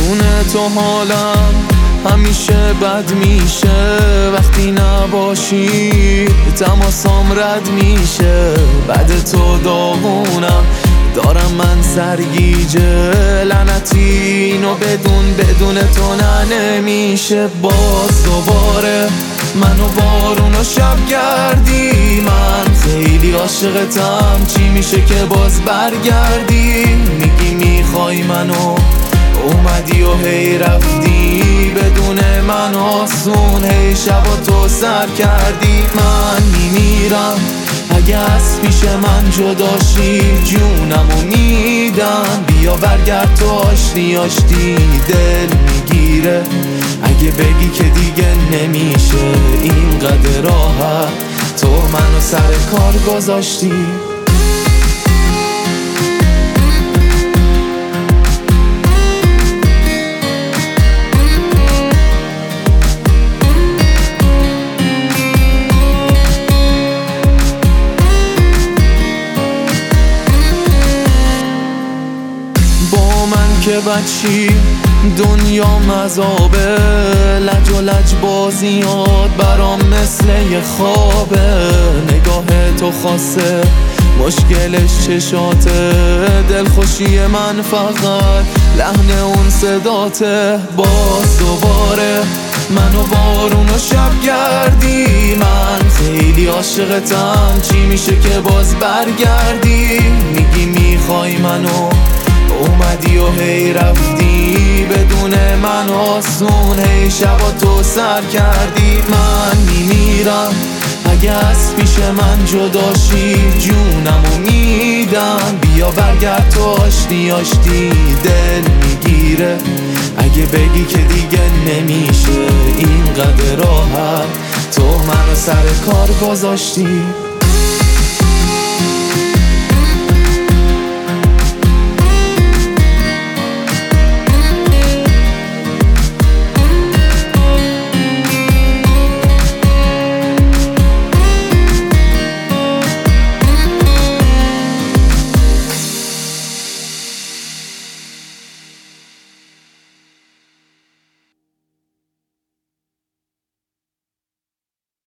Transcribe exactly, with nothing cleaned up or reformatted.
بدون تو حالم همیشه بد میشه، وقتی نباشی تماسام رد میشه. بعد تو داغونم دارم من سرگیجه، لعنتی اینو بدون بدون تو نه نمیشه. باز دوباره منو بارون و شب گردی، من خیلی عاشقتم، چی میشه که باز برگردی؟ میگی میخوای منو، اومدی و هی رفتی، بدون من آسون هی شب و تو سر کردی. من میمیرم اگه از پیش من جداشی، جونمو میدم، بیا برگرد تو آشتی آشتی. دل میگیره اگه بگی که دیگه نمیشه اینقدر راحت، تو منو سر کار گذاشتی. که بچی دنیا مذابه، لج و لج بازیات برام مثل یه خوابه. نگاه تو خاصه مشکلش چشاته، دلخوشی من فقط لحن اون صداته. باز دوباره منو بارون و شب گردی، من خیلی عاشقتم، چی میشه که باز برگردی؟ میگی میخوای منو، اومدی و هی رفتی، بدون من آسون هی شب و تو سر کردی. من میمیرم اگه از پیش من جداشی، جونمو میدم، بیا برگرد تو آشتی آشتی. دل میگیره اگه بگی که دیگه نمیشه اینقدر راحت، تو منو سر کار گذاشتی.